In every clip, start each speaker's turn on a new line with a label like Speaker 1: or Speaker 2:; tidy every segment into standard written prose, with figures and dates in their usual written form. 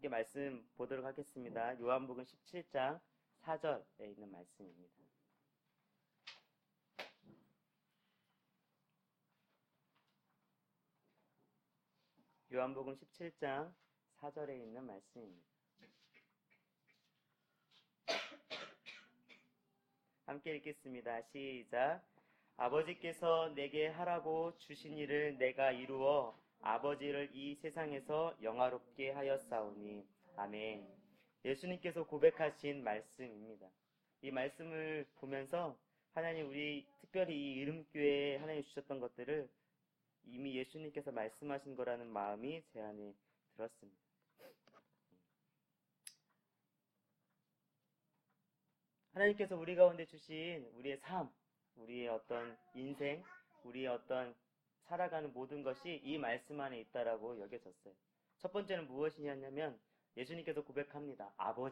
Speaker 1: 함께 말씀 보도록 하겠습니다. 요한복음 17장 4절에 있는 말씀입니다. 요한복음 17장 4절에 있는 말씀입니다. 함께 읽겠습니다. 시작. 아버지께서 내게 하라고 주신 일을 내가 이루어 아버지를 이 세상에서 영화롭게 하였사오니. 아멘. 예수님께서 고백하신 말씀입니다. 이 말씀을 보면서 하나님, 우리 특별히 이 이름교회에 하나님 주셨던 것들을 이미 예수님께서 말씀하신 거라는 마음이 제 안에 들었습니다. 하나님께서 우리 가운데 주신 우리의 삶, 우리의 어떤 인생, 우리의 어떤 살아가는 모든 것이 이 말씀 안에 있다라고 여겨졌어요. 첫 번째는 무엇이냐면 예수님께서 고백합니다.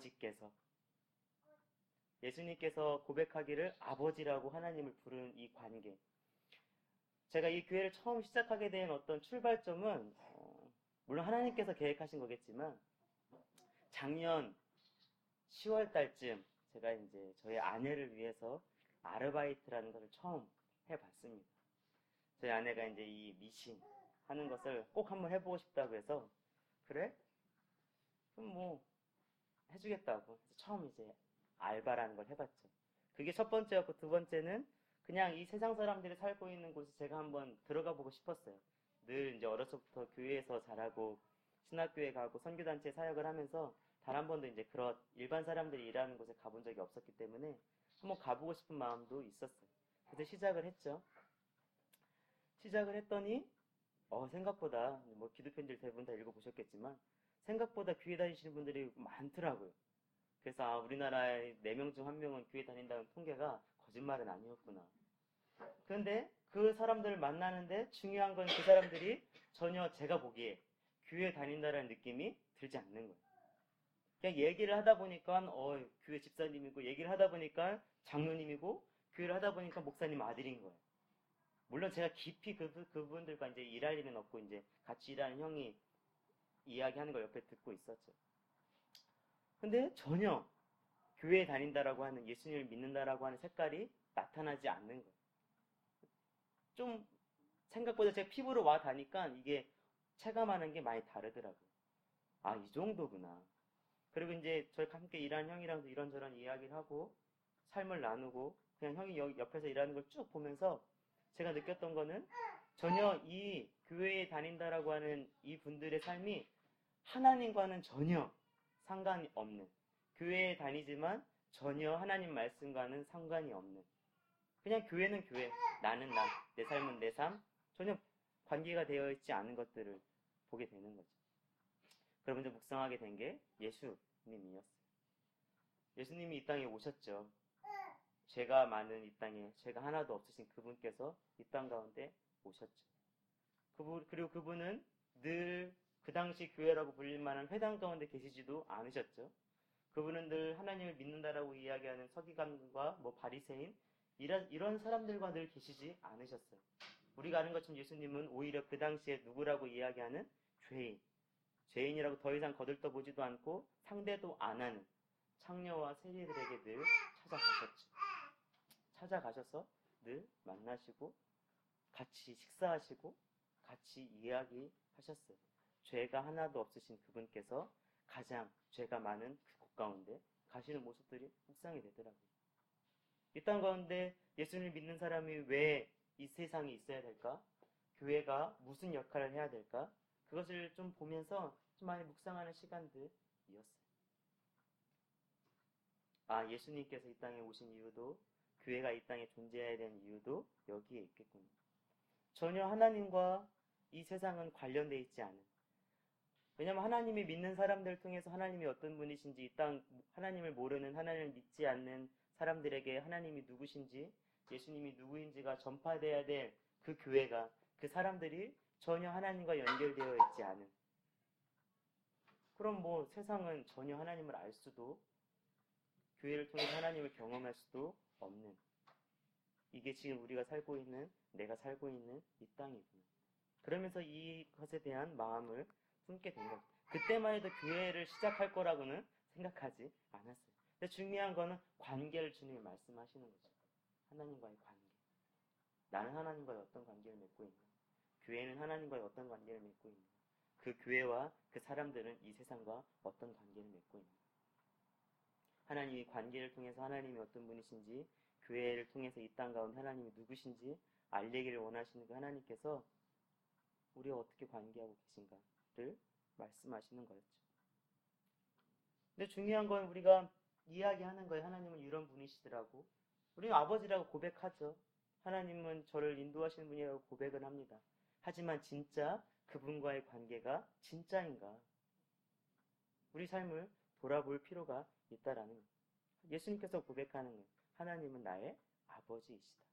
Speaker 1: 예수님께서 고백하기를 아버지라고 하나님을 부르는 이 관계. 제가 이 교회를 처음 시작하게 된 어떤 출발점은 물론 하나님께서 계획하신 거겠지만 작년 10월 달쯤 제가 이제 저희 아내를 위해서 아르바이트라는 것을 처음 해봤습니다. 저희 아내가 이제 이 미싱 하는 것을 꼭 한번 해보고 싶다고 해서, 그래? 그럼 뭐 해주겠다고 처음 이제 알바라는 걸 해봤죠. 그게 첫 번째였고, 두 번째는 그냥 이 세상 사람들이 살고 있는 곳에 제가 한번 들어가 보고 싶었어요. 늘 이제 어려서부터 교회에서 자라고 신학교에 가고 선교단체 사역을 하면서 단 한 번도 이제 그런 일반 사람들이 일하는 곳에 가본 적이 없었기 때문에 한번 가보고 싶은 마음도 있었어요. 그래서 시작을 했죠. 시작을 했더니 생각보다 뭐 기독교인들 대부분 다 읽어보셨겠지만 생각보다 교회 다니시는 분들이 많더라고요. 그래서 우리나라에 4명 중 1명은 교회 다닌다는 통계가 거짓말은 아니었구나. 그런데 그 사람들을 만나는데 중요한 건 그 사람들이 전혀 제가 보기에 교회 다닌다는 느낌이 들지 않는 거예요. 그냥 얘기를 하다 보니까 교회 집사님이고, 얘기를 하다 보니까 장로님이고, 교회를 하다 보니까 목사님 아들인 거예요. 물론 제가 깊이 그분들과 이제 일할 일은 없고 이제 같이 일하는 형이 이야기하는 걸 옆에 듣고 있었죠. 근데 전혀 교회에 다닌다라고 하는, 예수님을 믿는다라고 하는 색깔이 나타나지 않는 거예요. 좀 생각보다 제 피부로 와 닿으니까 이게 체감하는 게 많이 다르더라고요. 아, 이 정도구나. 그리고 이제 저희 함께 일하는 형이랑도 이런저런 이야기를 하고 삶을 나누고 그냥 형이 옆에서 일하는 걸 쭉 보면서 제가 느꼈던 거는 전혀 이 교회에 다닌다라고 하는 이 분들의 삶이 하나님과는 전혀 상관이 없는, 교회에 다니지만 전혀 하나님 말씀과는 상관이 없는, 그냥 교회는 교회, 나는 나, 내 삶은 내 삶, 전혀 관계가 되어 있지 않은 것들을 보게 되는 거죠. 그러고 이제 묵상하게 된 게 예수님이었어요. 예수님이 이 땅에 오셨죠. 죄가 많은 이 땅에 죄가 하나도 없으신 그분께서 이 땅 가운데 오셨죠. 그리고 그분은 늘 그 당시 교회라고 불릴 만한 회당 가운데 계시지도 않으셨죠. 그분은 늘 하나님을 믿는다라고 이야기하는 서기관과 바리새인 이런 사람들과 늘 계시지 않으셨어요. 우리가 아는 것처럼 예수님은 오히려 그 당시에 누구라고 이야기하는 죄인이라고 더 이상 거들떠보지도 않고 상대도 안 하는 창녀와 세리들에게 늘 찾아가셨죠. 찾아가셔서 늘 만나시고 같이 식사하시고 같이 이야기하셨어요. 죄가 하나도 없으신 그분께서 가장 죄가 많은 그 곳 가운데 가시는 모습들이 묵상이 되더라고요. 이 땅 가운데 예수님을 믿는 사람이 왜 이 세상에 있어야 될까? 교회가 무슨 역할을 해야 될까? 그것을 좀 보면서 좀 많이 묵상하는 시간들이었어요. 예수님께서 이 땅에 오신 이유도, 교회가 이 땅에 존재해야 되는 이유도 여기에 있겠군요. 전혀 하나님과 이 세상은 관련되어 있지 않은, 왜냐하면 하나님이 믿는 사람들을 통해서 하나님이 어떤 분이신지, 이 땅 하나님을 모르는, 하나님을 믿지 않는 사람들에게 하나님이 누구신지, 예수님이 누구인지가 전파되어야 될 그 교회가, 그 사람들이 전혀 하나님과 연결되어 있지 않은, 그럼 세상은 전혀 하나님을 알 수도, 교회를 통해서 하나님을 경험할 수도 없는, 이게 지금 우리가 살고 있는, 내가 살고 있는 이 땅이구나. 그러면서 이것에 대한 마음을 품게 된 것. 그때만 해도 교회를 시작할 거라고는 생각하지 않았어요. 근데 중요한 거는 관계를 주님이 말씀하시는 거죠. 하나님과의 관계. 나는 하나님과의 어떤 관계를 맺고 있는가? 교회는 하나님과의 어떤 관계를 맺고 있는가? 그 교회와 그 사람들은 이 세상과 어떤 관계를 맺고 있는가? 하나님이 관계를 통해서 하나님이 어떤 분이신지, 교회를 통해서 이 땅 가운데 하나님이 누구신지 알리기를 원하시는 그 하나님께서 우리와 어떻게 관계하고 계신가를 말씀하시는 거였죠. 근데 중요한 건 우리가 이야기하는 거예요. 하나님은 이런 분이시더라고. 우리는 아버지라고 고백하죠. 하나님은 저를 인도하시는 분이라고 고백을 합니다. 하지만 진짜 그분과의 관계가 진짜인가? 우리 삶을 돌아볼 필요가 있다라는 거예요. 예수님께서 고백하는 거예요. 하나님은 나의 아버지이시다.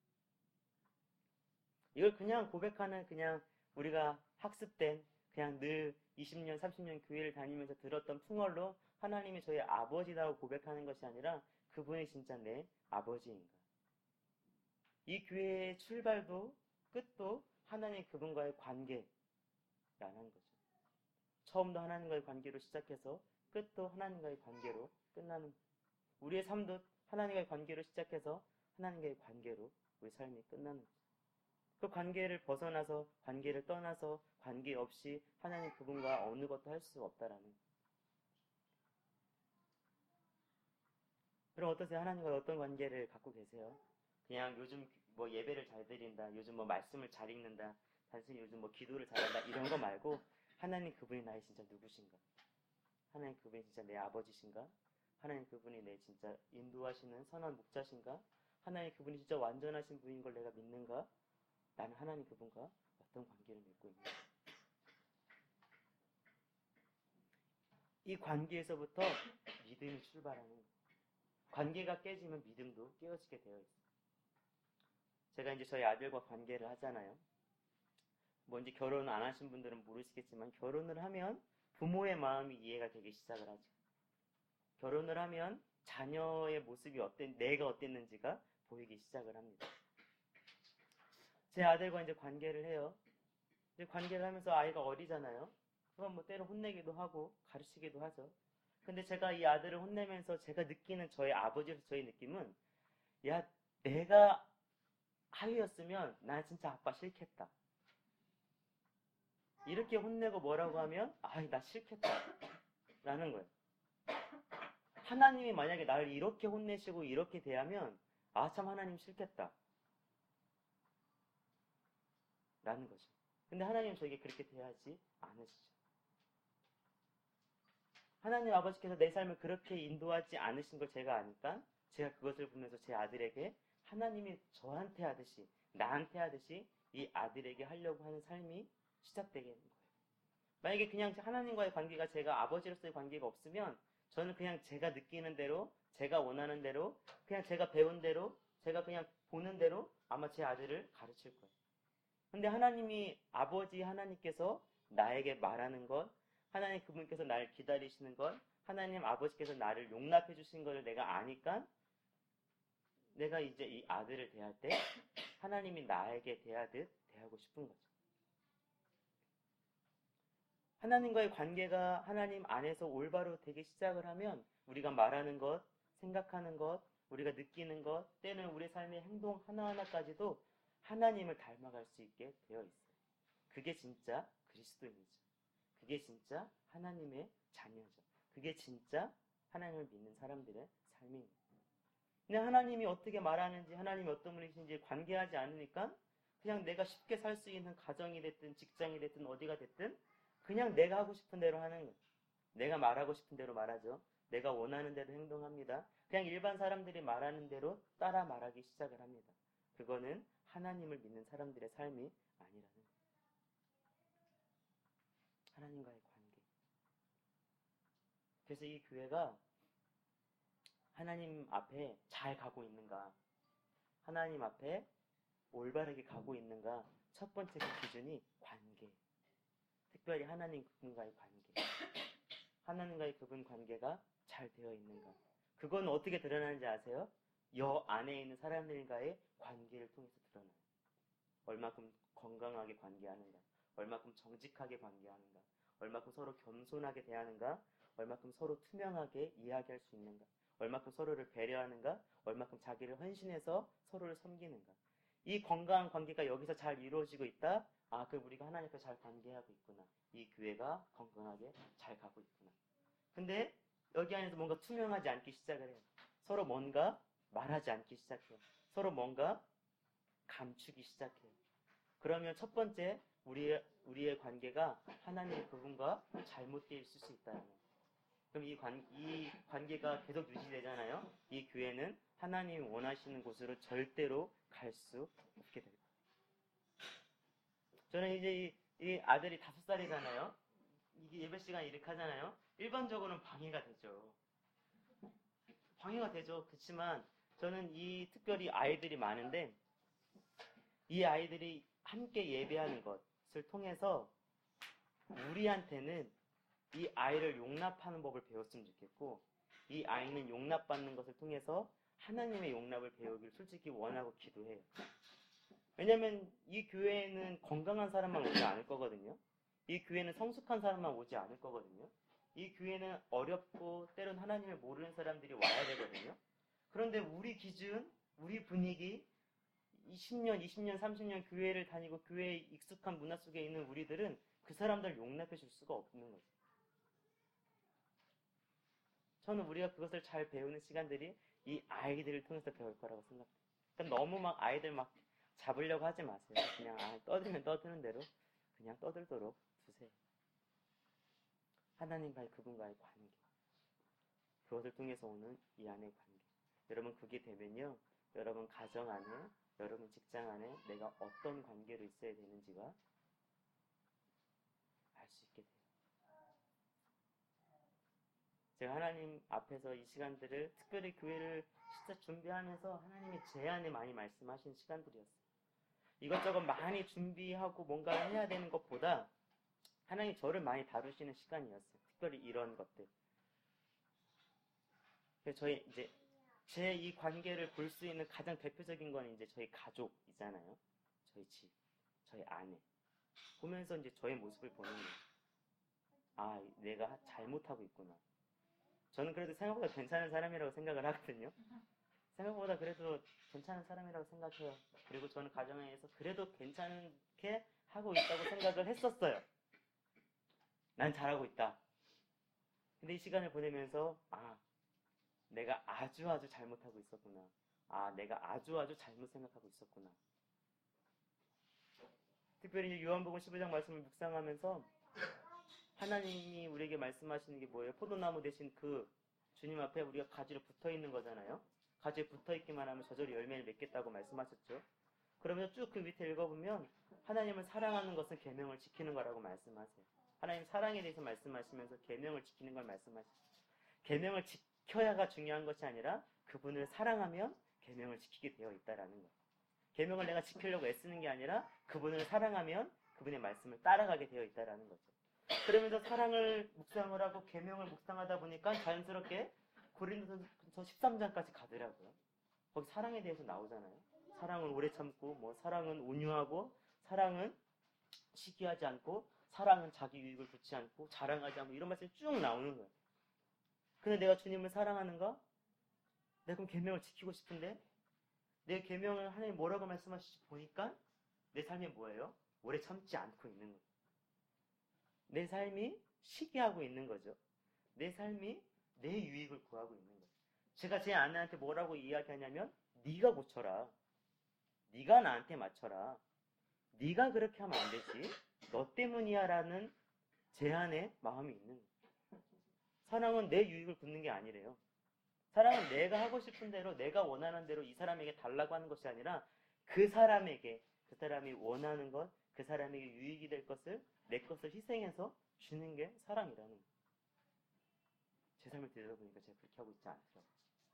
Speaker 1: 이걸 그냥 고백하는 그냥 우리가 학습된 그냥 늘 20년, 30년 교회를 다니면서 들었던 풍월로 하나님이 저의 아버지라고 고백하는 것이 아니라 그분이 진짜 내 아버지인가. 이 교회의 출발도 끝도 하나님 그분과의 관계라는 거죠. 처음도 하나님과의 관계로 시작해서 끝도 하나님과의 관계로 끝나는 거예요. 우리의 삶도 하나님과의 관계로 시작해서 하나님과의 관계로 우리 삶이 끝나는 거죠. 그 관계를 벗어나서 관계를 떠나서 관계 없이 하나님 그분과 어느 것도 할 수 없다라는 거예요. 그럼 어떠세요? 하나님과 어떤 관계를 갖고 계세요? 그냥 요즘 뭐 예배를 잘 드린다, 요즘 뭐 말씀을 잘 읽는다, 단순히 요즘 뭐 기도를 잘한다 이런 거 말고 하나님 그분이 나의 진짜 누구신가? 하나님 그분이 진짜 내 아버지신가? 하나님 그분이 내 진짜 인도하시는 선한 목자신가? 하나님 그분이 진짜 완전하신 분인 걸 내가 믿는가? 나는 하나님 그분과 어떤 관계를 맺고 있는가? 이 관계에서부터 믿음이 출발하는 거예요. 관계가 깨지면 믿음도 깨어지게 되어 있어요. 제가 이제 저희 아들과 관계를 하잖아요. 뭔지 결혼 안 하신 분들은 모르시겠지만 결혼을 하면 부모의 마음이 이해가 되기 시작을 하죠. 결혼을 하면 자녀의 모습이 내가 어땠는지가 보이기 시작을 합니다. 제 아들과 이제 관계를 해요. 이제 관계를 하면서 아이가 어리잖아요. 그건 뭐 때로 혼내기도 하고 가르치기도 하죠. 근데 제가 이 아들을 혼내면서 제가 느끼는 저의 아버지로서 저의 느낌은 야, 내가 하위였으면 나 진짜 아빠 싫겠다. 이렇게 혼내고 뭐라고 하면 나 싫겠다 라는 거예요. 하나님이 만약에 나를 이렇게 혼내시고 이렇게 대하면 참 하나님 싫겠다 라는 거죠. 근데 하나님은 저에게 그렇게 대하지 않으시죠. 하나님 아버지께서 내 삶을 그렇게 인도하지 않으신 걸 제가 아니까 제가 그것을 보면서 제 아들에게 하나님이 저한테 하듯이 나한테 하듯이 이 아들에게 하려고 하는 삶이 시작되게 되는 거예요. 만약에 그냥 하나님과의 관계가 제가 아버지로서의 관계가 없으면 저는 그냥 제가 느끼는 대로 제가 원하는 대로 그냥 제가 배운 대로 제가 그냥 보는 대로 아마 제 아들을 가르칠 거예요. 근데 하나님이 아버지 하나님께서 나에게 말하는 것, 하나님 그분께서 나를 기다리시는 것, 하나님 아버지께서 나를 용납해 주신 것을 내가 아니까 내가 이제 이 아들을 대할 때 하나님이 나에게 대하듯 대하고 싶은 거죠. 하나님과의 관계가 하나님 안에서 올바로 되기 시작을 하면 우리가 말하는 것, 생각하는 것, 우리가 느끼는 것, 때는 우리 삶의 행동 하나하나까지도 하나님을 닮아갈 수 있게 되어 있어요. 그게 진짜 그리스도인이죠. 그게 진짜 하나님의 자녀죠. 그게 진짜 하나님을 믿는 사람들의 삶입니다. 근데 하나님이 어떻게 말하는지, 하나님이 어떤 분이신지 관계하지 않으니까 그냥 내가 쉽게 살 수 있는 가정이 됐든 직장이 됐든 어디가 됐든 그냥 내가 하고 싶은 대로 하는 거예요. 내가 말하고 싶은 대로 말하죠. 내가 원하는 대로 행동합니다. 그냥 일반 사람들이 말하는 대로 따라 말하기 시작을 합니다. 그거는 하나님을 믿는 사람들의 삶이 아니라는 거예요. 하나님과의 관계. 그래서 이 교회가 하나님 앞에 잘 가고 있는가, 하나님 앞에 올바르게 가고 있는가, 첫 번째 그 기준이 관계. 특별히 하나님 그분과의 관계. 하나님과의 그분 관계가 잘 되어 있는가. 그건 어떻게 드러나는지 아세요? 여 안에 있는 사람들과의 관계를 통해서 드러나요. 얼마큼 건강하게 관계하는가, 얼마큼 정직하게 관계하는가, 얼마큼 서로 겸손하게 대하는가, 얼마큼 서로 투명하게 이야기할 수 있는가, 얼마큼 서로를 배려하는가, 얼마큼 자기를 헌신해서 서로를 섬기는가. 이 건강한 관계가 여기서 잘 이루어지고 있다. 아, 그 우리가 하나님 앞에 잘 관계하고 있구나. 이 교회가 건강하게 잘 가고 있구나. 근데 여기 안에서 뭔가 투명하지 않기 시작을 해요. 서로 뭔가 말하지 않기 시작해요. 서로 뭔가 감추기 시작해요. 그러면 첫 번째 우리의 관계가 하나님의 그분과 잘못되어 있을 수 있다는 거예요. 그럼 이 관계가 계속 유지되잖아요. 이 교회는 하나님이 원하시는 곳으로 절대로 갈 수 없게 됩니다. 저는 이제 이 아들이 5살이잖아요. 이게 예배 시간 이렇게 하잖아요. 일반적으로는 방해가 되죠. 방해가 되죠. 그렇지만 저는 특별히 아이들이 많은데 이 아이들이 함께 예배하는 것을 통해서 우리한테는 이 아이를 용납하는 법을 배웠으면 좋겠고 이 아이는 용납받는 것을 통해서 하나님의 용납을 배우길 솔직히 원하고 기도해요. 왜냐면 이 교회에는 건강한 사람만 오지 않을 거거든요. 이 교회는 성숙한 사람만 오지 않을 거거든요. 이 교회는 어렵고 때론 하나님을 모르는 사람들이 와야 되거든요. 그런데 우리 기준, 우리 분위기, 10년, 20년, 30년 교회를 다니고 교회에 익숙한 문화 속에 있는 우리들은 그 사람들을 용납해 줄 수가 없는 거죠. 저는 우리가 그것을 잘 배우는 시간들이 이 아이들을 통해서 배울 거라고 생각해요. 그러니까 너무 막 아이들 막 잡으려고 하지 마세요. 그냥 떠들면 떠드는 대로 그냥 떠들도록 두세요. 하나님과의 그분과의 관계. 그것을 통해서 오는 이 안의 관계. 여러분 그게 되면요. 여러분 가정 안에, 여러분 직장 안에 내가 어떤 관계로 있어야 되는지가 알 수 있게 돼요. 제가 하나님 앞에서 이 시간들을 특별히 교회를 진짜 준비하면서 하나님이 제 안에 많이 말씀하신 시간들이었어요. 이것저것 많이 준비하고 뭔가를 해야 되는 것보다 하나님 저를 많이 다루시는 시간이었어요. 특별히 이런 것들. 그래서 저희 이제 제 이 관계를 볼 수 있는 가장 대표적인 건 이제 저희 가족이잖아요. 저희 집, 저희 아내. 보면서 이제 저의 모습을 보는 거예요. 아, 내가 잘못하고 있구나. 저는 그래도 생각보다 괜찮은 사람이라고 생각을 하거든요. 생각보다 그래도 괜찮은 사람이라고 생각해요. 그리고 저는 가정에서 그래도 괜찮게 하고 있다고 생각을 했었어요. 난 잘하고 있다. 근데 이 시간을 보내면서 내가 아주 잘못하고 있었구나. 내가 아주 잘못 생각하고 있었구나. 특별히 요한복음 15장 말씀을 묵상하면서 하나님이 우리에게 말씀하시는 게 뭐예요? 포도나무 대신 그 주님 앞에 우리가 가지로 붙어 있는 거잖아요. 가지에 붙어 있기만 하면 저절로 열매를 맺겠다고 말씀하셨죠. 그러면서 쭉 그 밑에 읽어보면 하나님을 사랑하는 것은 계명을 지키는 거라고 말씀하세요. 하나님 사랑에 대해서 말씀하시면서 계명을 지키는 걸 말씀하시죠. 계명을 지켜야가 중요한 것이 아니라 그분을 사랑하면 계명을 지키게 되어 있다라는 거예요. 계명을 내가 지키려고 애쓰는 게 아니라 그분을 사랑하면 그분의 말씀을 따라가게 되어 있다라는 거죠. 그러면서 사랑을 묵상을 하고 계명을 묵상하다 보니까 자연스럽게 고린도서 13장까지 가더라고요. 거기 사랑에 대해서 나오잖아요. 사랑은 오래 참고, 사랑은 온유하고, 사랑은 시기하지 않고, 사랑은 자기 유익을 두지 않고, 자랑하지 않고, 이런 말씀이 쭉 나오는 거예요. 근데 내가 주님을 사랑하는가? 내가 그럼 계명을 지키고 싶은데 내 계명을 하나님 뭐라고 말씀하시지 보니까 내 삶이 뭐예요? 오래 참지 않고 있는 거예요. 내 삶이 시기하고 있는 거죠. 내 삶이 내 유익을 구하고 있는 거예요. 제가 제 아내한테 뭐라고 이야기하냐면 네가 고쳐라. 네가 나한테 맞춰라. 네가 그렇게 하면 안 되지. 너 때문이야 라는 제 안에 마음이 있는 거예요. 사랑은 내 유익을 굽는 게 아니래요. 사랑은 내가 하고 싶은 대로 내가 원하는 대로 이 사람에게 달라고 하는 것이 아니라 그 사람에게 그 사람이 원하는 것, 그 사람에게 유익이 될 것을 내 것을 희생해서 주는 게 사랑이라는 거예요. 제 삶을 되돌아보니까 제가 그렇게 하고 있지 않더라고요.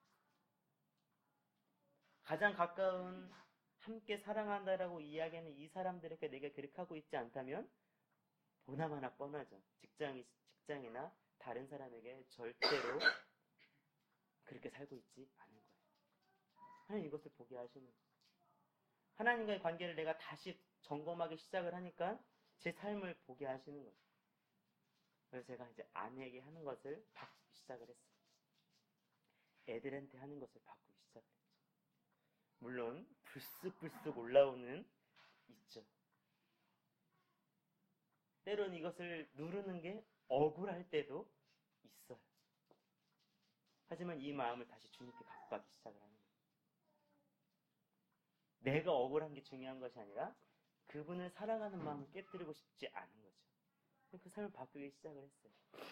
Speaker 1: 가장 가까운 함께 사랑한다라고 이야기하는 이 사람들에게 내가 그렇게 하고 있지 않다면 보나마나 뻔하죠. 직장이나 다른 사람에게 절대로 그렇게 살고 있지 않은 거예요. 하나님 이것을 보게 하시는 거예요. 하나님과의 관계를 내가 다시 점검하기 시작을 하니까 제 삶을 보게 하시는 거예요. 그래서 제가 이제 아내에게 하는 것을 바꾸기 시작을 했어요. 애들한테 하는 것을 바꾸기 시작했죠. 물론 불쑥불쑥 올라오는 있죠. 때론 이것을 누르는 게 억울할 때도 있어요. 하지만 이 마음을 다시 주님께 갖고 가기 시작을 하는 거예요. 내가 억울한 게 중요한 것이 아니라 그분을 사랑하는 마음을 깨뜨리고 싶지 않은 거죠. 그 삶을 바꾸기 시작을 했어요.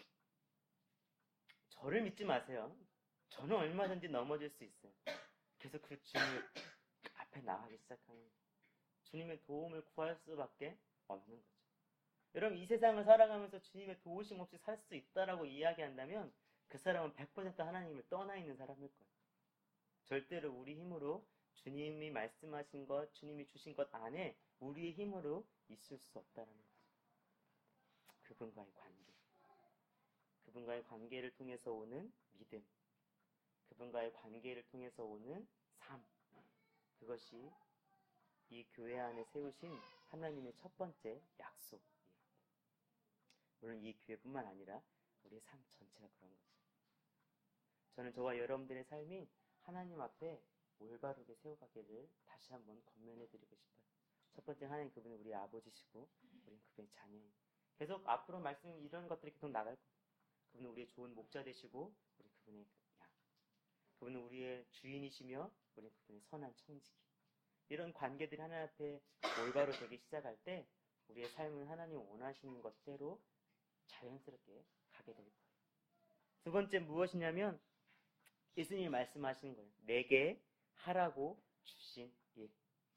Speaker 1: 저를 믿지 마세요. 저는 얼마든지 넘어질 수 있어요. 그래서 그 주님 앞에 나가기 시작하는 거예요. 주님의 도움을 구할 수밖에 없는 거죠. 여러분, 이 세상을 살아가면서 주님의 도우심 없이 살 수 있다라고 이야기한다면 그 사람은 100% 하나님을 떠나 있는 사람일 거예요. 절대로 우리 힘으로 주님이 말씀하신 것, 주님이 주신 것 안에 우리의 힘으로 있을 수 없다는 거죠. 그분과의 관계. 그분과의 관계를 통해서 오는 믿음. 그분과의 관계를 통해서 오는 삶. 그것이 이 교회 안에 세우신 하나님의 첫 번째 약속이에요. 물론 이 교회뿐만 아니라 우리의 삶 전체가 그런 거죠. 저는 저와 여러분들의 삶이 하나님 앞에 올바르게 세워가기를 다시 한번 권면해드리고 싶어요. 첫 번째, 하나님 그분은 우리 아버지시고 우리는 그분의 자녀예요. 계속 앞으로 말씀 이런 것들이 계속 나갈 거예요. 그분은 우리의 좋은 목자 되시고 우리 그분의 양. 그분은 우리의 주인이시며 우리는 그분의 선한 청지기. 이런 관계들이 하나님 앞에 올바로 되기 시작할 때 우리의 삶은 하나님 원하시는 것대로 자연스럽게 가게 될 거예요. 두 번째 무엇이냐면 예수님이 말씀하시는 거예요. 내게 하라고 주신 일.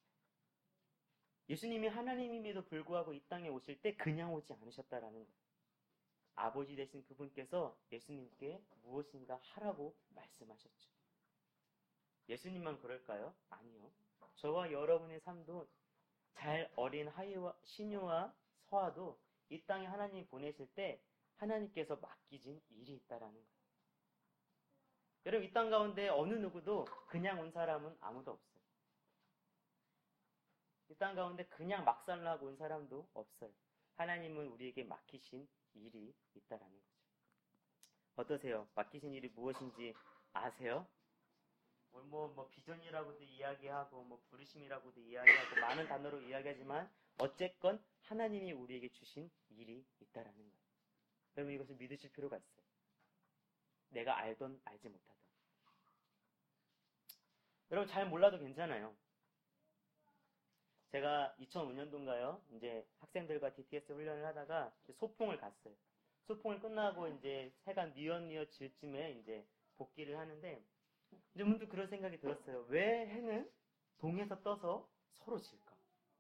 Speaker 1: 예수님이 하나님임에도 불구하고 이 땅에 오실 때 그냥 오지 않으셨다라는 거예요. 아버지 되신 그분께서 예수님께 무엇인가 하라고 말씀하셨죠. 예수님만 그럴까요? 아니요. 저와 여러분의 삶도 잘 어린 시녀와 서아도 이 땅에 하나님이 보내실 때 하나님께서 맡기신 일이 있다라는 거예요. 여러분, 이 땅 가운데 어느 누구도 그냥 온 사람은 아무도 없어요. 이 땅 가운데 그냥 막살나고 온 사람도 없어요. 하나님은 우리에게 맡기신 일이 있다라는 거죠. 어떠세요? 맡기신 일이 무엇인지 아세요? 뭐 비전이라고도 이야기하고 뭐 부르심이라고도 이야기하고 많은 단어로 이야기하지만 어쨌건 하나님이 우리에게 주신 일이 있다라는 거예요. 여러분, 이것을 믿으실 필요가 있어요. 내가 알던 알지 못하던. 여러분, 잘 몰라도 괜찮아요. 제가 2005년도인가요? 이제 학생들과 DTS 훈련을 하다가 소풍을 갔어요. 소풍을 끝나고 이제 해가 뉘엿뉘엿 질 쯤에 이제 복귀를 하는데 이제 문득 그런 생각이 들었어요. 왜 해는 동에서 떠서 서로 질까?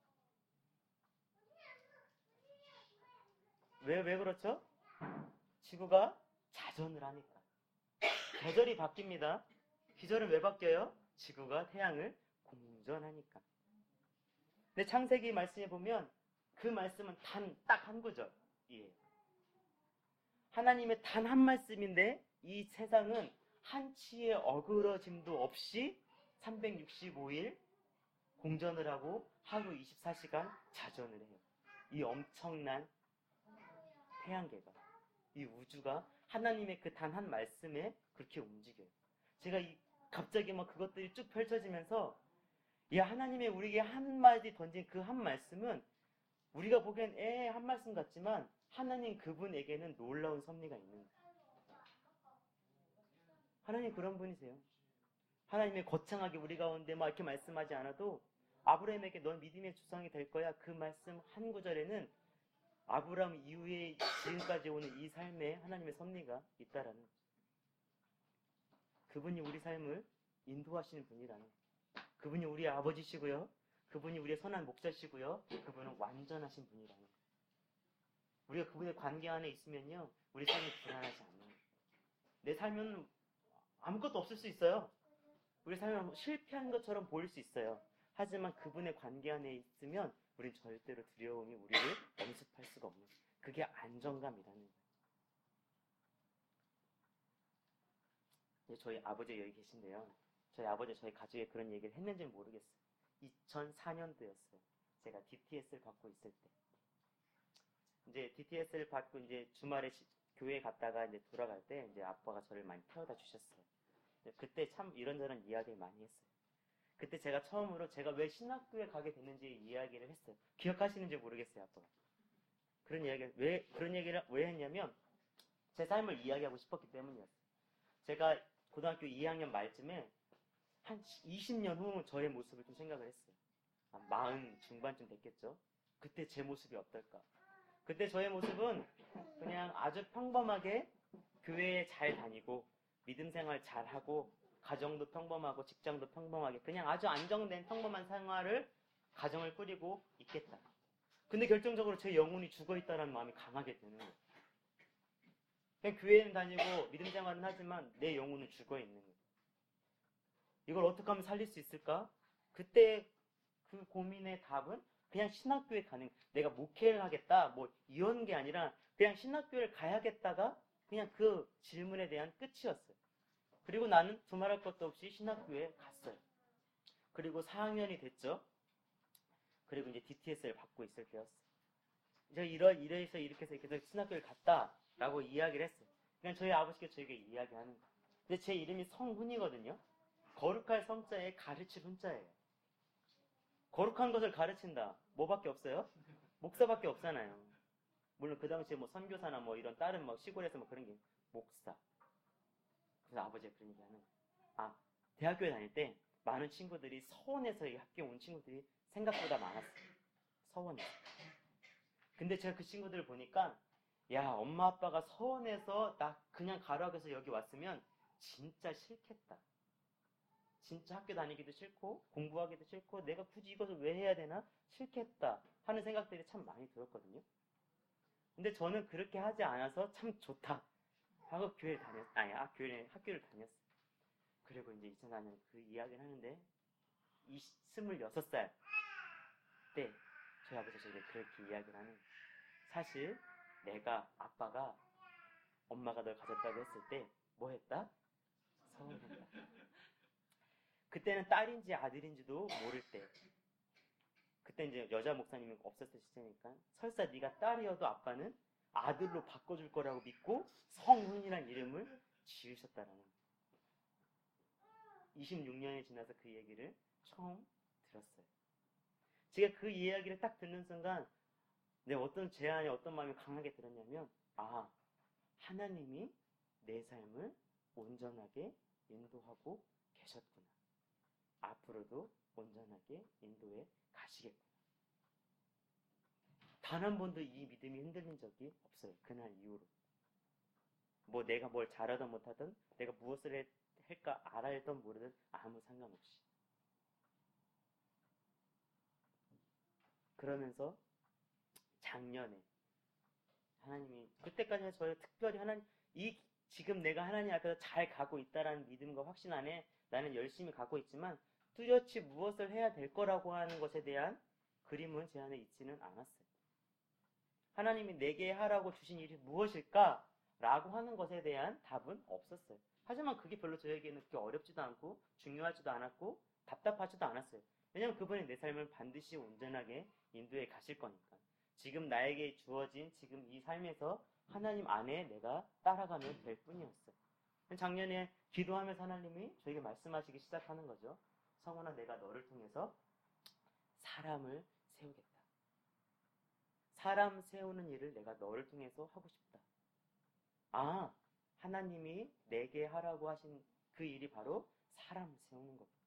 Speaker 1: 왜 그렇죠? 지구가 자전을 하니까. 계절이 바뀝니다. 계절은 왜 바뀌어요? 지구가 태양을 공전하니까. 근데 창세기 말씀에 보면 그 말씀은 딱 한 구절이에요. 하나님의 단 한 말씀인데 이 세상은 한치의 어그러짐도 없이 365일 공전을 하고 하루 24시간 자전을 해요. 이 엄청난 태양계가, 이 우주가 하나님의 그 단 한 말씀에 그렇게 움직여요. 제가 갑자기 막 그것들이 쭉 펼쳐지면서 하나님의 우리에게 한마디 던진 그 한 말씀은 우리가 보기엔 한 말씀 같지만 하나님 그분에게는 놀라운 섭리가 있는 거예요. 하나님 그런 분이세요. 하나님의 거창하게 우리 가운데 막 이렇게 말씀하지 않아도 아브라함에게 넌 믿음의 조상이 될 거야. 그 말씀 한 구절에는 아브라함 이후에 지금까지 오는 이 삶에 하나님의 섭리가 있다라는 거죠. 그분이 우리 삶을 인도하시는 분이라는 거예요. 그분이 우리의 아버지시고요. 그분이 우리의 선한 목자시고요. 그분은 완전하신 분이라는 거예요. 우리가 그분의 관계 안에 있으면요. 우리 삶이 불안하지 않는 거예요. 내 삶은 아무것도 없을 수 있어요. 우리 삶은 실패한 것처럼 보일 수 있어요. 하지만 그분의 관계 안에 있으면 우린 절대로 두려움이 우리를 엄습할 수가 없는 거예요. 그게 안정감이라는 거예요. 저희 아버지 여기 계신데요. 저희 아버지 저희 가족에 그런 얘기를 했는지는 모르겠어요. 2004년도였어요. 제가 DTS를 받고 있을 때. 이제 DTS를 받고 이제 주말에 교회 갔다가 이제 돌아갈 때 이제 아빠가 저를 많이 태워다 주셨어요. 그때 참 이런저런 이야기를 많이 했어요. 그때 제가 처음으로 제가 왜 신학교에 가게 됐는지 이야기를 했어요. 기억하시는지 모르겠어요, 아빠가. 그런 얘기를 왜 했냐면 제 삶을 이야기하고 싶었기 때문이었어요. 제가 고등학교 2학년 말쯤에 한 20년 후 저의 모습을 좀 생각을 했어요. 한 40 중반쯤 됐겠죠. 그때 제 모습이 어떨까? 그때 저의 모습은 그냥 아주 평범하게 교회에 잘 다니고 믿음 생활 잘하고 가정도 평범하고 직장도 평범하게 그냥 아주 안정된 평범한 생활을 가정을 꾸리고 있겠다. 근데 결정적으로 제 영혼이 죽어있다는 마음이 강하게 되는 거예요. 그냥 교회는 다니고 믿음 생활은 하지만 내 영혼은 죽어있는 거예요. 이걸 어떻게 하면 살릴 수 있을까? 그때 그 고민의 답은 그냥 신학교에 가는, 내가 목회를 하겠다 뭐 이런 게 아니라 그냥 신학교를 가야겠다가 그냥 그 질문에 대한 끝이었어요. 그리고 나는 두말할 것도 없이 신학교에 갔어요. 그리고 4학년이 됐죠. 그리고 이제 DTS를 받고 있을 때였어요. 제가 이래서 이렇게 해서 신학교를 갔다라고 이야기를 했어요. 그냥 저희 아버지가 저에게 이야기하는 거예요. 근데 제 이름이 성훈이거든요. 거룩할 성자에 가르칠 훈자예요. 거룩한 것을 가르친다. 뭐밖에 없어요? 목사밖에 없잖아요. 물론 그 당시에 뭐 선교사나 뭐 이런 다른 뭐 시골에서 뭐 그런 게 목사. 그래서 아버지가 그런 얘기 하는 거예요. 아, 대학교에 다닐 때 많은 친구들이 서원에서 학교에 온 친구들이 생각보다 많았어요. 서원에서. 근데 제가 그 친구들을 보니까 야, 엄마 아빠가 서원에서 나 그냥 가라고 해서 여기 왔으면 진짜 싫겠다. 진짜 학교 다니기도 싫고 공부하기도 싫고 내가 굳이 이것을 왜 해야 되나 싫겠다 하는 생각들이 참 많이 들었거든요. 근데 저는 그렇게 하지 않아서 참 좋다 하고 학교를 다녔어요. 그리고 이제 2004년 그 이야기를 하는데 26살 때 저희 아버지가 저에게 그렇게 이야기를 하는 거예요. 사실 내가 아빠가 엄마가 널 가졌다고 했을 때 뭐 했다? 서운했다. 그때는 딸인지 아들인지도 모를 때, 그때 이제 여자 목사님이 없었을 시대니까 설사 네가 딸이어도 아빠는 아들로 바꿔줄 거라고 믿고 성훈이란 이름을 지으셨다라는 거예요. 26년이 지나서 그 얘기를 처음 들었어요. 제가 그 이야기를 딱 듣는 순간 내 어떤 제안에 어떤 마음이 강하게 들었냐면 아, 하나님이 내 삶을 온전하게 인도하고 계셨구나. 앞으로도 온전하게 인도해 가시겠구나. 단 한 번도 이 믿음이 흔들린 적이 없어요. 그날 이후로. 뭐 내가 뭘 잘하든 못하든 내가 무엇을 할까 알아든 모르든 아무 상관없이. 그러면서 작년에 하나님이 그때까지는 저의 특별히 지금 내가 하나님 앞에서 잘 가고 있다라는 믿음과 확신 안에 나는 열심히 가고 있지만 뚜렷이 무엇을 해야 될 거라고 하는 것에 대한 그림은 제 안에 있지는 않았어요. 하나님이 내게 하라고 주신 일이 무엇일까? 라고 하는 것에 대한 답은 없었어요. 하지만 그게 별로 저에게는 그렇게 어렵지도 않고 중요하지도 않았고 답답하지도 않았어요. 왜냐하면 그분이 내 삶을 반드시 온전하게 인도해 가실 거니까. 지금 나에게 주어진 지금 이 삶에서 하나님 안에 내가 따라가면 될 뿐이었어요. 작년에 기도하면서 하나님이 저에게 말씀하시기 시작하는 거죠. 성훈아, 내가 너를 통해서 사람을 세우겠다. 사람 세우는 일을 내가 너를 통해서 하고 싶다. 아, 하나님이 내게 하라고 하신 그 일이 바로 사람 세우는 거구나.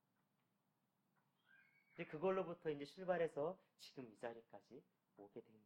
Speaker 1: 이제 그걸로부터 이제 출발해서 지금 이 자리까지 오게 된 거예요.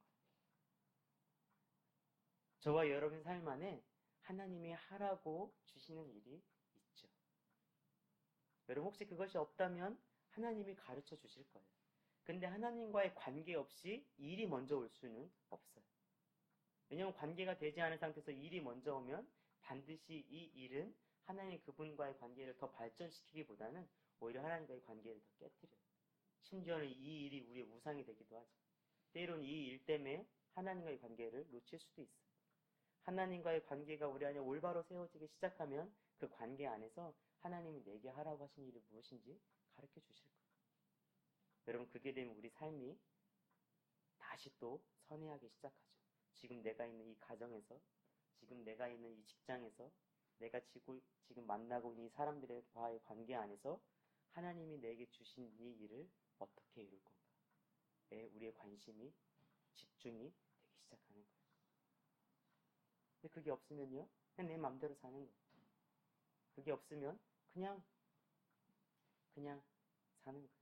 Speaker 1: 저와 여러분 삶 안에 하나님이 하라고 주시는 일이 있죠. 여러분 혹시 그것이 없다면 하나님이 가르쳐 주실 거예요. 근데 하나님과의 관계 없이 일이 먼저 올 수는 없어요. 왜냐하면 관계가 되지 않은 상태에서 일이 먼저 오면 반드시 이 일은 하나님 그분과의 관계를 더 발전시키기보다는 오히려 하나님과의 관계를 더 깨뜨려요. 심지어는 이 일이 우리의 우상이 되기도 하죠. 때로는 이 일 때문에 하나님과의 관계를 놓칠 수도 있어요. 하나님과의 관계가 우리 안에 올바로 세워지기 시작하면 그 관계 안에서 하나님이 내게 하라고 하신 일이 무엇인지 가르쳐 주실 거예요. 여러분 그게 되면 우리 삶이 다시 또 선회하기 시작하죠. 지금 내가 있는 이 가정에서, 지금 내가 있는 이 직장에서, 내가 지금 만나고 있는 이 사람들과의 관계 안에서 하나님이 내게 주신 이 일을 어떻게 이룰 건가에 우리의 관심이, 집중이 되기 시작하는 거예요. 근데 그게 없으면요, 그냥 내 마음대로 사는 거예요. 그게 없으면 그냥 사는 거예요.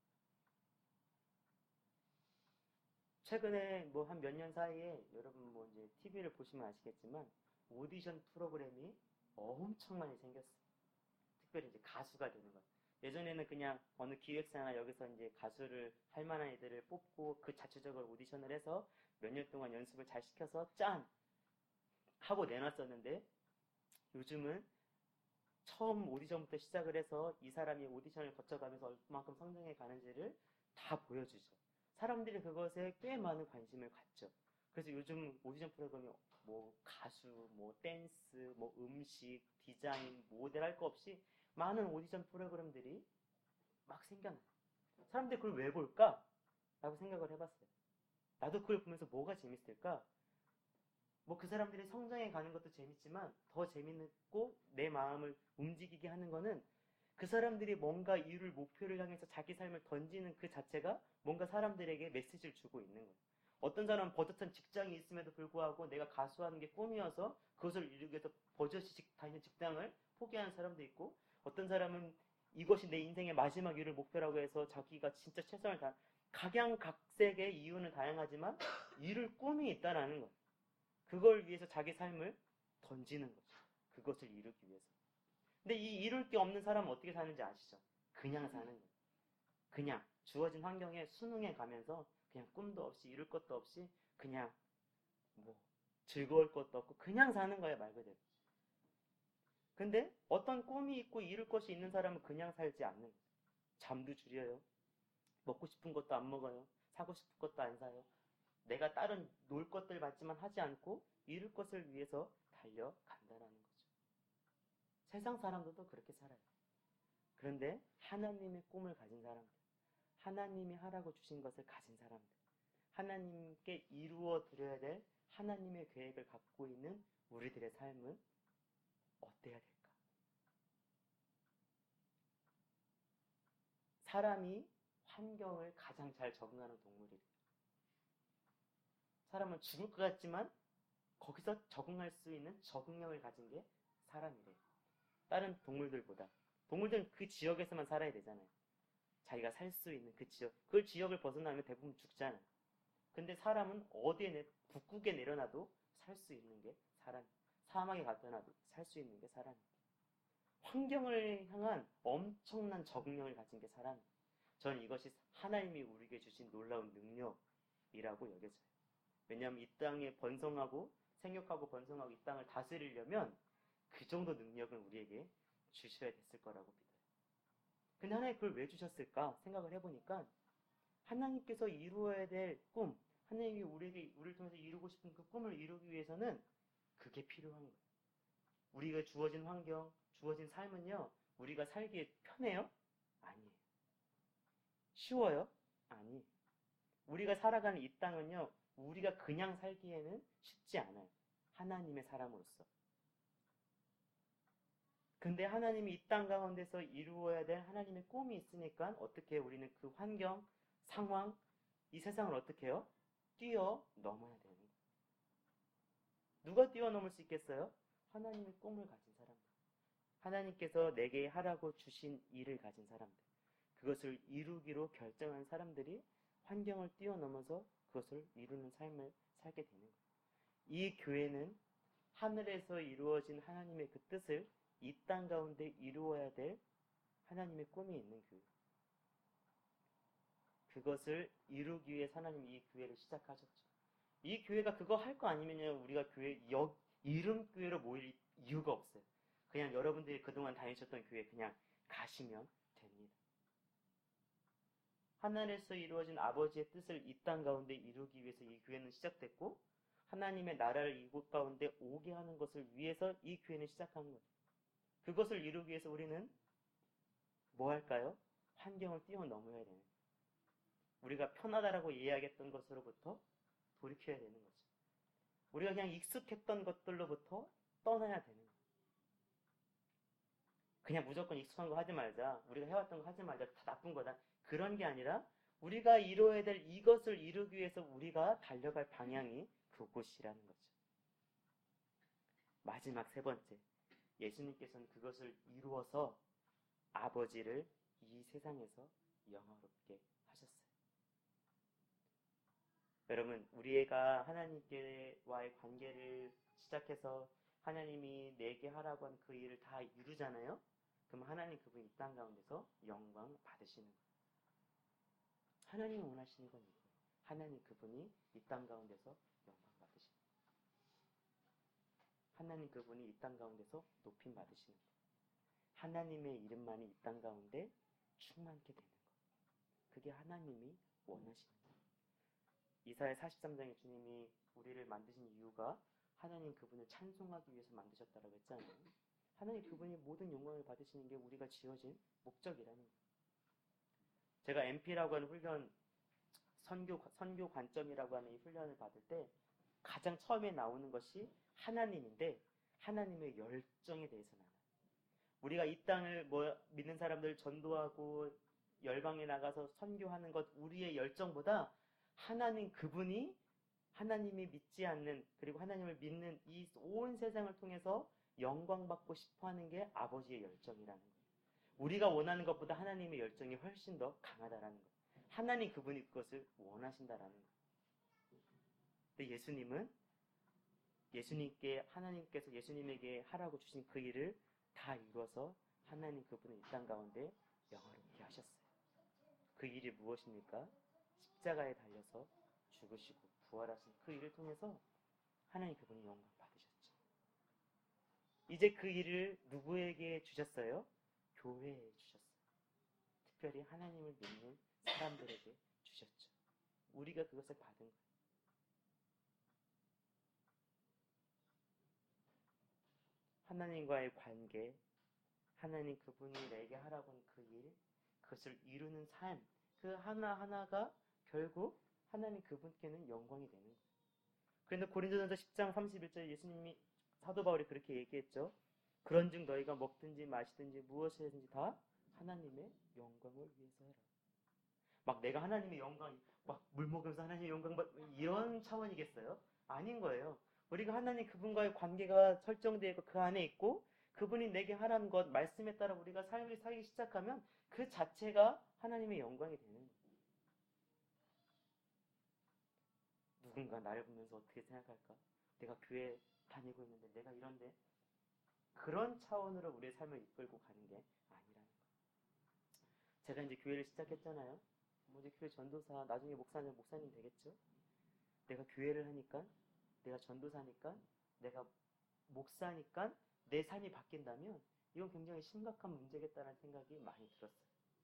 Speaker 1: 최근에 뭐 한 몇 년 사이에 여러분 뭐 이제 TV를 보시면 아시겠지만 오디션 프로그램이 엄청 많이 생겼어요. 특별히 이제 가수가 되는 것. 예전에는 그냥 어느 기획사나 여기서 이제 가수를 할 만한 애들을 뽑고 그 자체적으로 오디션을 해서 몇 년 동안 연습을 잘 시켜서 짠! 하고 내놨었는데 요즘은 처음 오디션부터 시작을 해서 이 사람이 오디션을 거쳐가면서 얼마만큼 성장해 가는지를 다 보여주죠. 사람들이 그것에 꽤 많은 관심을 갖죠. 그래서 요즘 오디션 프로그램이 뭐 가수, 뭐 댄스, 뭐 음식, 디자인, 모델 할 거 없이 많은 오디션 프로그램들이 막 생겨나요. 사람들이 그걸 왜 볼까? 라고 생각을 해봤어요. 나도 그걸 보면서 뭐가 재밌을까? 뭐 그 사람들이 성장해 가는 것도 재밌지만 더 재밌고 내 마음을 움직이게 하는 거는 그 사람들이 뭔가 이룰 목표를 향해서 자기 삶을 던지는 그 자체가 뭔가 사람들에게 메시지를 주고 있는 거예요. 어떤 사람은 버젓한 직장이 있음에도 불구하고 내가 가수하는 게 꿈이어서 그것을 이루기 위해서 버젓이 다니는 직장을 포기하는 사람도 있고, 어떤 사람은 이것이 내 인생의 마지막 이룰 목표라고 해서 자기가 진짜 최선을 다, 각양각색의 이유는 다양하지만 이룰 꿈이 있다라는 거예요. 그걸 위해서 자기 삶을 던지는 거죠. 그것을 이루기 위해서. 근데 이 이룰 게 없는 사람은 어떻게 사는지 아시죠? 그냥 사는 거예요. 그냥 주어진 환경에 순응해 가면서 그냥 꿈도 없이 이룰 것도 없이 그냥 뭐 즐거울 것도 없고 그냥 사는 거예요, 말 그대로. 근데 어떤 꿈이 있고 이룰 것이 있는 사람은 그냥 살지 않는 거예요. 잠도 줄여요. 먹고 싶은 것도 안 먹어요. 사고 싶은 것도 안 사요. 내가 다른 놀 것들 맞지만 하지 않고 이룰 것을 위해서 달려간다라는 거죠. 세상 사람들도 그렇게 살아요. 그런데 하나님의 꿈을 가진 사람들, 하나님이 하라고 주신 것을 가진 사람들, 하나님께 이루어 드려야 될 하나님의 계획을 갖고 있는 우리들의 삶은 어때야 될까? 사람이 환경을 가장 잘 적응하는 동물이래요. 사람은 죽을 것 같지만 거기서 적응할 수 있는 적응력을 가진 게 사람이래요. 다른 동물들보다. 동물들은 그 지역에서만 살아야 되잖아요. 자기가 살 수 있는 그 지역, 그 지역을 벗어나면 대부분 죽잖아요. 근데 사람은 어디에 북극에 내려놔도 살 수 있는 게 사람, 사막에 갖다 놔도 살 수 있는 게 사람. 환경을 향한 엄청난 적응력을 가진 게 사람. 저는 이것이 하나님이 우리에게 주신 놀라운 능력이라고 여겨져요. 왜냐하면 이 땅에 번성하고 생육하고 번성하고 이 땅을 다스리려면 그 정도 능력은 우리에게 주셔야 됐을 거라고 믿어요. 근데 하나님 그걸 왜 주셨을까 생각을 해보니까 하나님께서 이루어야 될 꿈, 하나님이 우리를 통해서 이루고 싶은 그 꿈을 이루기 위해서는 그게 필요한 거예요. 우리가 주어진 환경, 주어진 삶은요, 우리가 살기에 편해요? 아니에요. 쉬워요? 아니에요. 우리가 살아가는 이 땅은요, 우리가 그냥 살기에는 쉽지 않아요. 하나님의 사람으로서. 근데 하나님이 이 땅 가운데서 이루어야 될 하나님의 꿈이 있으니까 어떻게 우리는 그 환경, 상황, 이 세상을 어떻게 해요? 뛰어넘어야 되는 거예요. 누가 뛰어넘을 수 있겠어요? 하나님의 꿈을 가진 사람들. 하나님께서 내게 하라고 주신 일을 가진 사람들. 그것을 이루기로 결정한 사람들이 환경을 뛰어넘어서 그것을 이루는 삶을 살게 되는 거예요. 이 교회는 하늘에서 이루어진 하나님의 그 뜻을 이 땅 가운데 이루어야 될 하나님의 꿈이 있는 교회. 그것을 이루기 위해 하나님이 이 교회를 시작하셨죠. 이 교회가 그거 할 거 아니면요, 우리가 이름 교회로 모일 이유가 없어요. 그냥 여러분들이 그동안 다니셨던 교회 그냥 가시면 됩니다. 하늘에서 이루어진 아버지의 뜻을 이 땅 가운데 이루기 위해서 이 교회는 시작됐고, 하나님의 나라를 이곳 가운데 오게 하는 것을 위해서 이 교회는 시작한 거예요. 그것을 이루기 위해서 우리는 뭐 할까요? 환경을 뛰어넘어야 되는 거예요. 우리가 편하다라고 이야기했던 것으로부터 돌이켜야 되는 거죠. 우리가 그냥 익숙했던 것들로부터 떠나야 되는 거예요. 그냥 무조건 익숙한 거 하지 말자. 우리가 해왔던 거 하지 말자. 다 나쁜 거다. 그런 게 아니라 우리가 이루어야 될 이것을 이루기 위해서 우리가 달려갈 방향이 그곳이라는 거죠. 마지막 세 번째. 예수님께서는 그것을 이루어서 아버지를 이 세상에서 영화롭게 하셨어요. 여러분, 우리가 하나님께와의 관계를 시작해서 하나님이 내게 하라고 한 그 일을 다 이루잖아요? 그럼 하나님 그분이 이 땅 가운데서 영광 받으시는 거예요. 하나님이 원하시는 건 이거예요. 하나님 그분이 이 땅 가운데서 영광 받으시는 거예요. 하나님 그분이 이 땅 가운데서 높임 받으시는 거예요. 하나님의 이름만이 이 땅 가운데 충만케 되는 거예요. 그게 하나님이 원하시는 거예요. 이사야 43장에 주님이 우리를 만드신 이유가 하나님 그분을 찬송하기 위해서 만드셨다라고 했잖아요. 하나님 그분이 모든 영광을 받으시는 게 우리가 지어진 목적이라는 거예요. 제가 MP라고 하는 훈련, 선교 관점이라고 하는 이 훈련을 받을 때 가장 처음에 나오는 것이 하나님인데 하나님의 열정에 대해서 나와요. 우리가 이 땅을 믿는 사람들 전도하고 열방에 나가서 선교하는 것 우리의 열정보다 하나님 그분이 하나님이 믿지 않는 그리고 하나님을 믿는 이 온 세상을 통해서 영광받고 싶어하는 게 아버지의 열정이라는 거예요. 우리가 원하는 것보다 하나님의 열정이 훨씬 더 강하다라는 거예요. 하나님 그분이 그것을 원하신다라는 거예요. 근데 하나님께서 예수님에게 하라고 주신 그 일을 다 이루어서 하나님 그분은 이 땅 가운데 영화롭게 하셨어요. 그 일이 무엇입니까? 십자가에 달려서 죽으시고 부활하신 그 일을 통해서 하나님 그분이 영광 받으셨죠. 이제 그 일을 누구에게 주셨어요? 교회에 주셨어요. 특별히 하나님을 믿는 사람들에게 주셨죠. 우리가 그것을 받은 거예요. 하나님과의 관계, 하나님 그분이 내게 하라고 한 그 일, 그것을 이루는 삶, 그 하나하나가 결국 하나님 그분께는 영광이 되는 거예요. 그런데 고린도전서 10장 31절에 예수님이 사도 바울이 그렇게 얘기했죠. 그런즉 너희가 먹든지 마시든지 무엇을 하든지 다 하나님의 영광을 위해서 해라. 막 내가 하나님의 영광, 막 물 먹으면서 하나님의 영광 받 이런 차원이겠어요? 아닌 거예요. 우리가 하나님 그분과의 관계가 설정되어 있고 그 안에 있고 그분이 내게 하라는 것, 말씀에 따라 우리가 삶을 살기 시작하면 그 자체가 하나님의 영광이 되는 거예요. 누군가 나를 보면서 어떻게 생각할까? 내가 교회 다니고 있는데 내가 이런데 그런 차원으로 우리의 삶을 이끌고 가는 게 아니라는 거예요. 제가 이제 교회를 시작했잖아요. 이제 교회 전도사, 나중에 목사님 되겠죠? 내가 교회를 하니까, 내가 전도사니까, 내가 목사니까 내 삶이 바뀐다면 이건 굉장히 심각한 문제겠다는 생각이 많이 들었어요.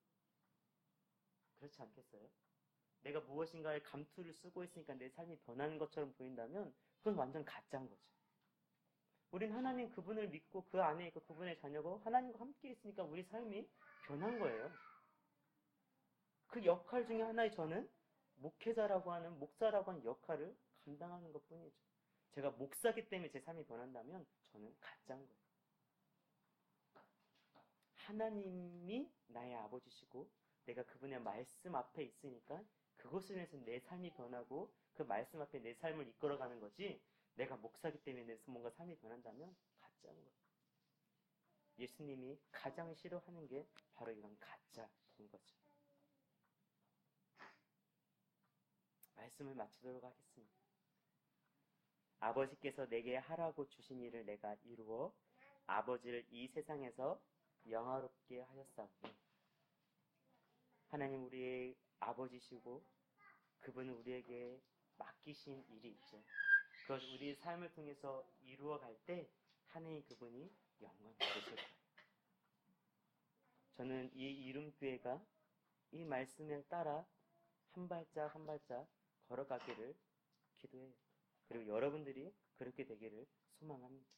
Speaker 1: 그렇지 않겠어요? 내가 무엇인가에 감투를 쓰고 있으니까 내 삶이 변하는 것처럼 보인다면 그건 완전 가짜인 거죠. 우린 하나님 그분을 믿고 그 안에 있고 그분의 자녀고 하나님과 함께 있으니까 우리 삶이 변한 거예요. 그 역할 중에 하나의 저는 목회자라고 하는 목사라고 하는 역할을 감당하는 것뿐이죠. 제가 목사기 때문에 제 삶이 변한다면 저는 가짜인 거예요. 하나님이 나의 아버지시고 내가 그분의 말씀 앞에 있으니까 그것을 위해서 내 삶이 변하고 그 말씀 앞에 내 삶을 이끌어가는 거지 내가 목사기 때문에 뭔가 삶이 변한다면 가짜인 거예요. 예수님이 가장 싫어하는 게 바로 이런 가짜인 거죠. 말씀을 마치도록 하겠습니다. 아버지께서 내게 하라고 주신 일을 내가 이루어 아버지를 이 세상에서 영화롭게 하셨사오니 하나님 우리의 아버지시고 그분은 우리에게 맡기신 일이 있죠. 그것을 우리의 삶을 통해서 이루어갈 때 하나님 그분이 영광 받으실 거예요. 저는 이 이름교회가 이 말씀을 따라 한 발짝 한 발짝 걸어가기를 기도해요. 그리고 여러분들이 그렇게 되기를 소망합니다.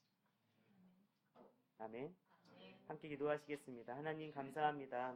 Speaker 1: 아멘. 함께 기도하시겠습니다. 하나님 감사합니다.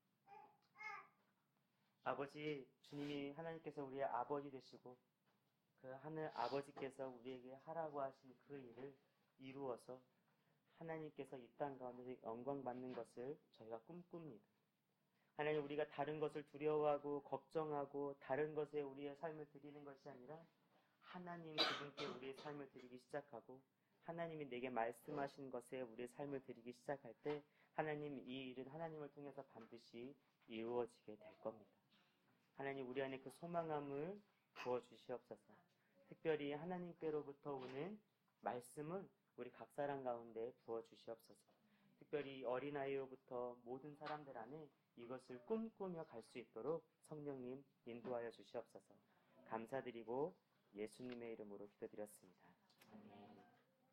Speaker 1: 아버지, 주님이 하나님께서 우리의 아버지 되시고 그 하늘 아버지께서 우리에게 하라고 하신 그 일을 이루어서 하나님께서 이 땅 가운데서 영광 받는 것을 저희가 꿈꿉니다. 하나님, 우리가 다른 것을 두려워하고 걱정하고 다른 것에 우리의 삶을 드리는 것이 아니라 하나님 그분께 우리의 삶을 드리기 시작하고 하나님이 내게 말씀하신 것에 우리의 삶을 드리기 시작할 때 하나님, 이 일은 하나님을 통해서 반드시 이루어지게 될 겁니다. 하나님, 우리 안에 그 소망함을 부어주시옵소서. 특별히 하나님께로부터 오는 말씀을 우리 각 사람 가운데 부어주시옵소서. 특별히 어린아이로부터 모든 사람들 안에 이것을 꿈꾸며 갈 수 있도록 성령님 인도하여 주시옵소서. 감사드리고 예수님의 이름으로 기도드렸습니다. 아멘.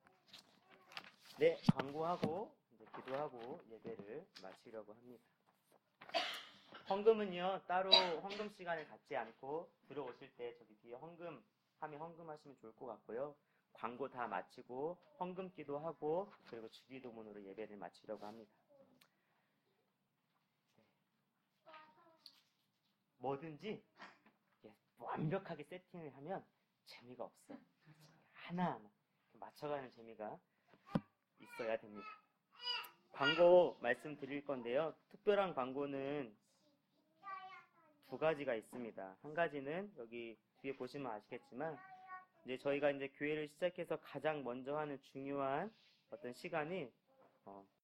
Speaker 1: 네, 광고하고 이제 기도하고 예배를 마치려고 합니다. 헌금은요, 따로 헌금 시간을 갖지 않고 들어오실 때 저기 뒤에 헌금하면 헌금하시면 좋을 것 같고요. 광고 다 마치고 헌금 기도하고 그리고 주기도문으로 예배를 마치려고 합니다. 뭐든지 완벽하게 세팅을 하면 재미가 없어요. 하나하나 맞춰가는 재미가 있어야 됩니다. 광고 말씀드릴 건데요. 특별한 광고는 두 가지가 있습니다. 한 가지는 여기 뒤에 보시면 아시겠지만 이제 저희가 이제 교회를 시작해서 가장 먼저 하는 중요한 어떤 시간이